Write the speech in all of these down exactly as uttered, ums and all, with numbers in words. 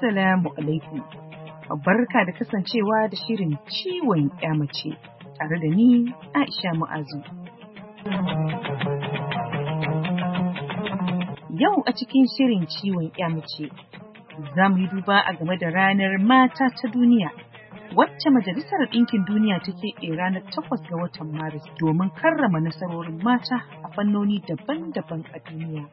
Assalamu alaikum. Barka da kasancewa da shirin ciwon mace tare da ni Aisha Mu'azu. Yau a cikin shirin ciwon mace za mu yi duba a game da ranar mata ta duniya, wacce Majalisar Ɗinkin Duniya ta keɓe ranar takwas ga watan Maris domin karrama nasarorin mata a fannoni daban-daban a duniya.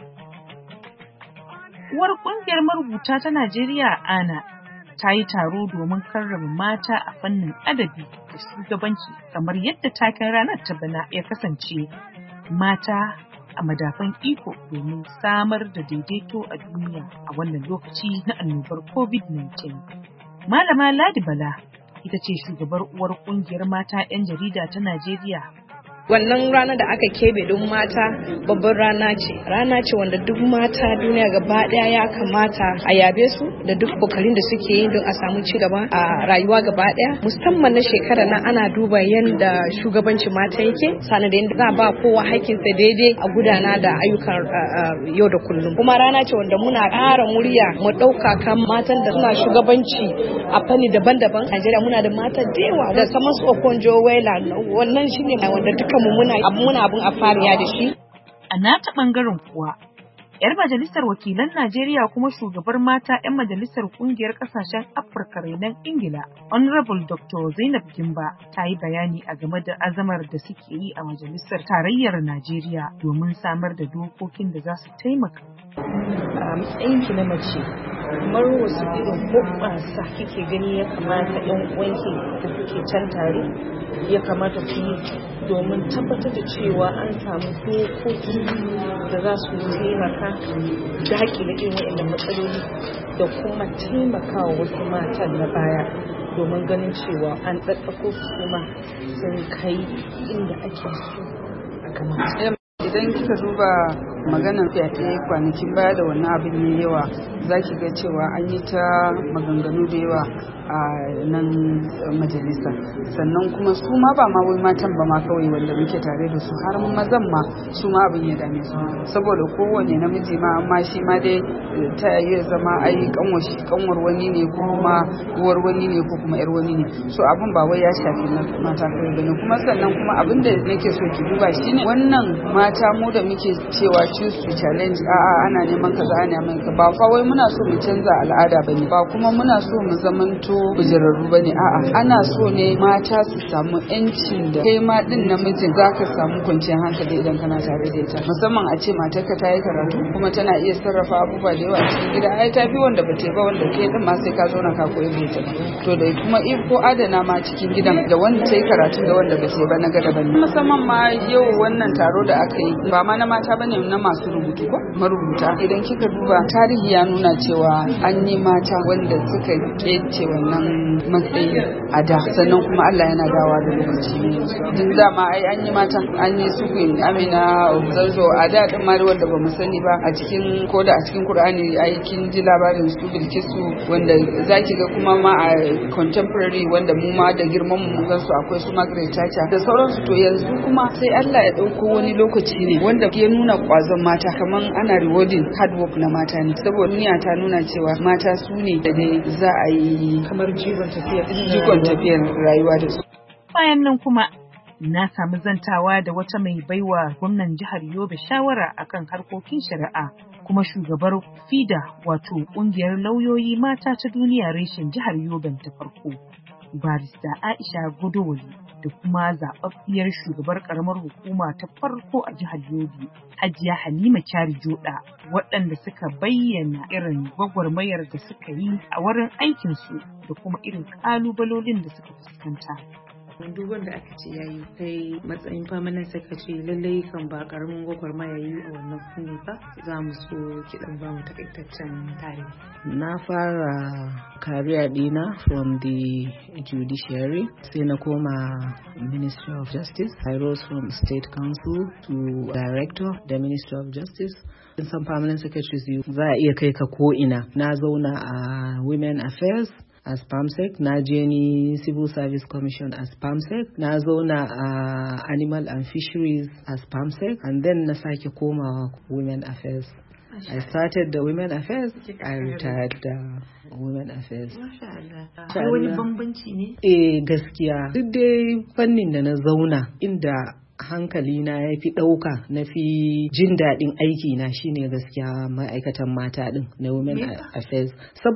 Uwar ƙungiyar marubuta ta Najeriya Ana ta yi taro domin karrama mata a fannin adabi da shugabanci, kamar yadda taken ranar ta bana ya kasance mata a madafan iko domin samar da daidaito a duniya a wannan lokaci na annobar covid nineteen. Malama Ladi Bala ita ce shugabar uwar ƙungiyar mata 'yan jarida ta Najeriya. Wannan rana da aka kebe don mata babban rana ce rana ce wanda duk mata duniya gaba daya ya kamata a yabe su da duk kokarin da suke yi don a samu ci gaba a rayuwa gaba daya, musamman na shekara na ana duba yadda shugabanci mata yake sannan da yadda za a ba kowa haƙƙinsa daidai a gudana da ayyukan yau da kullum. Kuma rana ce wanda muna ƙara murya mu ɗauka kan matan da suna shugabanci a fanni daban-daban. Najeriya muna da mata da yawa da saman su Okonjo-Iweala, wannan shine wanda duka mu muna muna abun a fariya da shi. A nata bangaren kuwa, yar majalisar wakilan Najeriya kuma shugabar mata 'yan majalisar kungiyar kasashen Afirka renon Ingila, Honorable Doctor Zainab Gimba, ta yi bayani a game da azamar da suke yi a majalisar tarayyar Najeriya domin samar da dokokin da za su taimaka. A matsayinki na mace, kamar wasu irin hoɓɓasa kike gani ya kamata 'yan uwanki da kuke can tare ya kamata ku yi domin tabbatar da cewa an samu dokoki da za su taimaka da haƙƙi na irin waɗannan matsaloli da kuma taimakawa wasu matan na baya domin ganin cewa an ɗaɗɗako su kuma sun kai inda ake so a kamata. Idan kika duba maganar fyaɗe kwanakin baya da wannan abin ne yawa, za ki ga cewa an yi ta maganganu da yawa a nan majalisa. Sannan kuma su ma ba ma wai matan ba ma kawai wanda muke tare da su, har mazan ma su ma abin ya dame su, saboda kowane namiji ma amma shi ma dai ta yi zama ai kanwar wani ne ko kuma uwar wani ne ko kuma yar wani ne, so abin ba wai ya shafi mata kawai bane. Kuma sannan kuma abin da nake so ki duba shine wannan mata mu da muke cewa choose to challenge, a'a ana neman kaza ana neman ka, ba fa wai muna so mu canza al'ada bane, ba kuma muna so mu zamanto bujirarru bane, a'a ana so ne mata su samu yancin da kai ma din namijin zaka samu kwanciyar hankali idan kana tare da ita, musamman a ce matarka ta yi karatu kuma tana iya sarrafa abubuwa da yawa a cikin gida, ai ta fi wanda bace ba, wanda kai din ma sai ka zauna ka koyi da ita. To da kuma ko adana ma cikin gidan da wanda ta yi karatu da wanda bace ba na gada bane. Musamman ma yau wannan taro da aka yi ba ma na mata bane, na masu rubutu ko marubuta. Idan kika duba tarihi ya nuna cewa an yi mata wanda suka kece wannan matsayi a da, sannan kuma Allah yana dawa da lokaci ne. Duk da ma ai an yi mata, an yi su Queen Amina Zanzo a da din ma wanda bamu sani ba a cikin ko da a cikin Qur'ani ai kin ji labarin su Bilkisu, wanda zaki ga kuma ma a contemporary wanda mu ma da girman mu gan su akwai su Margaret Thatcher da sauransu. To yanzu kuma sai Allah ya dauko wani lokaci ne wanda ke nuna kwazon mata, kaman ana rewarding hard work na mata ne, saboda duniya ta nuna cewa mata su ne da dai za a yi kamar jigon tafiyar jigon tafiyar rayuwa da su. Bayan nan kuma na samu zantawa da wata mai baiwa gwamnan jihar Yobe shawara akan harkokin shari'a kuma shugabar FIDA, wato ƙungiyar lauyoyi mata ta duniya reshen jihar Yobe ta farko, barista Aisha Godowali, da kuma zaɓaɓɓiyar shugabar ƙaramar hukuma ta farko a jihar Yobe, Hajiya Halima Kyari Joda, waɗanda suka bayyana irin gwagwarmayar da suka yi a wurin aikinsu da kuma irin ƙalubalolin da suka fuskanta. duk wanda aka ce yayi kai matsayin permanent secretary lallai kan ba karamin gwagwarmaya yi a wannan fanni ba. Za mu so ki dan ba mu takaitaccen tarihi. Na fara career dina from the judiciary, sai na koma Ministry of Justice. I rose from State Council to Director da Ministry of Justice. In some permanent secretaries za a iya kai ka ko ina. Na zauna a Women Affairs as PAMSEC, na je ni Civil Service Commission as PAMSEC, na zauna a Animal and Fisheries as PAMSEC, and then na sake komawa Women Affairs. I started the Women Affairs, I retired uh, Women Affairs. Masha Allah. Akwai wani bambanci ne? Eh gaskiya. Duk dai fannin da na zauna inda hankali na ya fi ɗauka na fi jin daɗin aiki na shine gaskiya ma'aikatan mata ɗin na Women Affairs,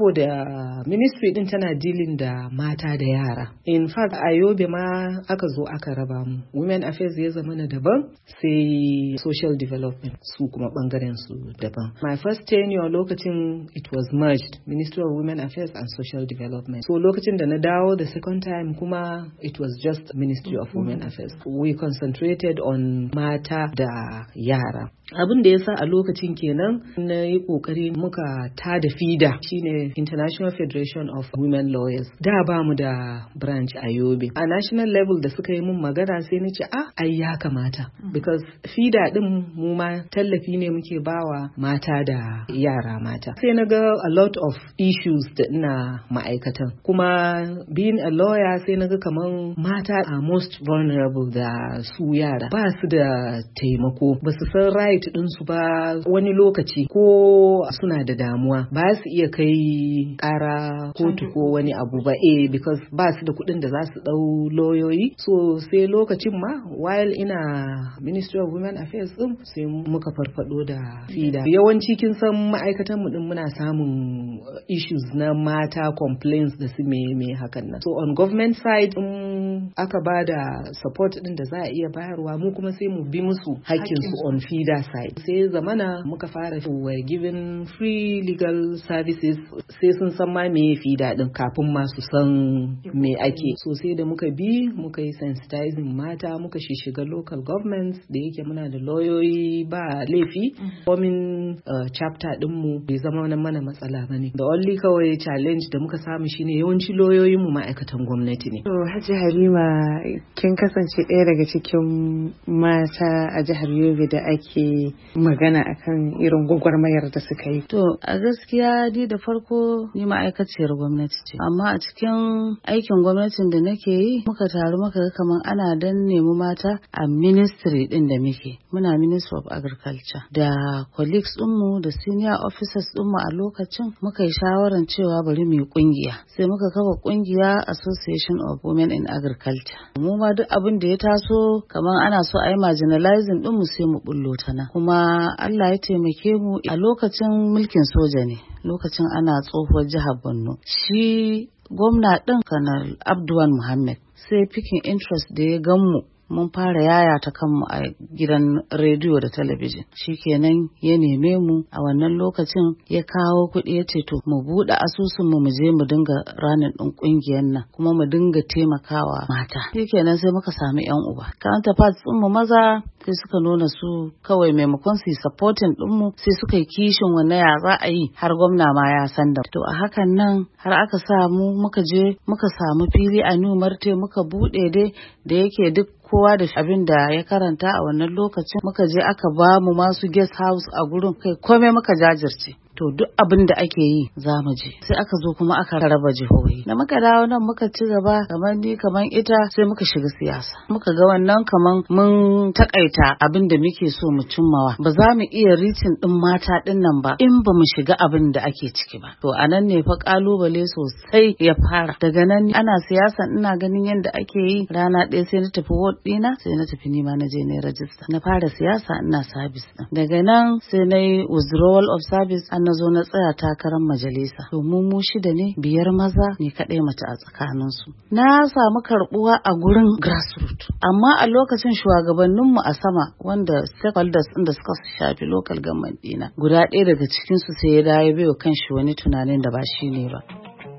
saboda ministry ɗin tana dealing da mata da yara. In fact a Yobe ma aka zo aka raba mu, Women Affairs ya zama na daban, sai Social Development su kuma ɓangaren su daban. My first tenure lokacin it was merged, Ministry of Women Affairs and Social Development. So lokacin da na dawo the second time kuma it was just Ministry of mm-hmm. Women Affairs. We concentrate on mata da yara. Abin da ya sa a lokacin kenan na yi kokari muka tada FIDA, shine International Federation of Women Lawyers. Da ba mu da branch a Yobe. A national level da suka yi mun magana sai na ce ah ai ya kamata, because FIDA din mu ma tallafi ne muke bawa mata da yara mata. Sai na ga a lot of issues da ina ma'aikatan. Kuma being a lawyer sai na ga kaman mata are most vulnerable da su yara. Ba su da taimako, ba su san right ɗinsu ba, wani lokaci ko suna da damuwa ba su iya kai ƙara kotu ko wani abu ba, eh because ba su da kuɗin da za su ɗau lauyoyi. So sai lokacin ma while ina Ministry of Women Affairs ɗin sai muka farfado da FIDA. Yawanci kin san ma'aikatan mu ɗin muna samun issues na mata, complaints da su me me hakan nan. So on government side in aka ba da support ɗin da za a iya bayarwa, mu kuma sai mu bi musu hakkinsu on FIDA side. Sai zamana muka fara were given free legal services, sai sun san ma me FIDA din kafin ma su san me ake. So sai da muka bi muka yi sensitizing mata, muka shiga local governments da yake muna da lauyoyi ba laifi. Forming uh, chapter din mu bai zama mana matsala bane. The only kawai challenge da muka samu shine yawanci lauyoyin mu ma'aikatan gwamnati ne. To Hajji Halima, kin kasance ɗaya daga cikin mata a jihar Yobe da ake magana akan irin gwagwarmayar da suka yi. To a gaskiya ni da farko ni ma'aikaciyar gwamnati ce, amma a cikin aikin gwamnatin da nake yi muka taru muka ga kaman ana dan nemi mata a ministry din da muke. Muna Ministry of Agriculture da colleagues ɗinmu da senior officers ɗinmu a lokacin muka yi shawaran cewa bari mu yi kungiya. Sai muka kafa kungiya Association of Women in Agriculture. Mu ma duk abin da ya taso kaman ana so a yi marginalizing ɗinmu sai mu bullo ta nan. Kuma Allah ya taimake mu a lokacin mulkin soja ne, lokacin ana tsohuwar jihar Borno. Shi gwamna ɗin Kanal Abdulwan Muhammad sai picking interest da ya gan mu mun fara yaya ta kanmu a gidan rediyo da talabijin. Shikenan ya neme mu a wannan lokacin ya kawo kuɗi ya ce to mu buɗe asusun mu mu je mu dinga ranin ɗin ƙungiyar nan kuma mu dinga taimakawa mata. Shikenan sai muka samu yan uba. Counterparts ɗin mu maza sai suka nuna su kawai maimakon su supporting ɗinmu sai suka yi kishin wannan ya za a yi har gwamna ma ya san da. To a hakan nan har aka samu muka je muka samu fili a New Marte muka buɗe dai da yake duk kowa da abin da ya karanta a wannan lokacin muka je aka ba mu masu guest house a gurin, kai komai muka jajirce. To duk abin da ake yi za mu je. Sai aka zo kuma aka raba jihohi. Da muka dawo nan muka ci gaba kamar ni kamar ita sai muka shiga siyasa. Muka ga wannan kamar mun takaita abin da muke so mu cimmawa. Ba za mu iya reaching din mata din nan ba in ba mu shiga abin da ake ciki ba. To anan ne fa kalubale sosai ya fara. Daga nan ana siyasa ina ganin yadda ake yi. Rana ɗaya sai na tafi ward ɗina sai na tafi nima na je na register. Na fara siyasa ina service din. Daga nan sai na yi withdrawal of service an na zo na tsaya takarar majalisa. To mu mu shida ne, biyar maza ne kaɗai mace a tsakaninsu. Na samu karɓuwa a gurin grassroots. Amma a lokacin shugabanninmu a sama wanda stakeholders ɗin da suka shafi local government ɗina, guda ɗaya daga cikinsu sai ya dawo bai wa kanshi wani tunanin da ba shi ne ba.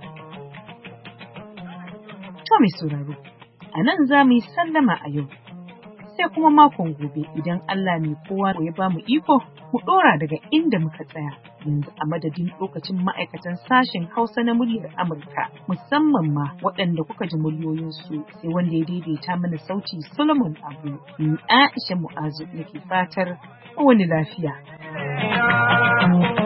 To mai sauraro, a nan za mu yi sallama a yau. Sai kuma makon gobe idan Allah mai kowa ya ba mu iko mu ɗora daga inda muka tsaya. Yanzu a madadin lokacin ma'aikatan sashen Hausa na muryar Amurka musamman ma waɗanda kuka ji muryoyinsu sai wanda ya daidaita mana sauti Solomon Abu. Ni Aisha Mu'azu nake fatar wani lafiya.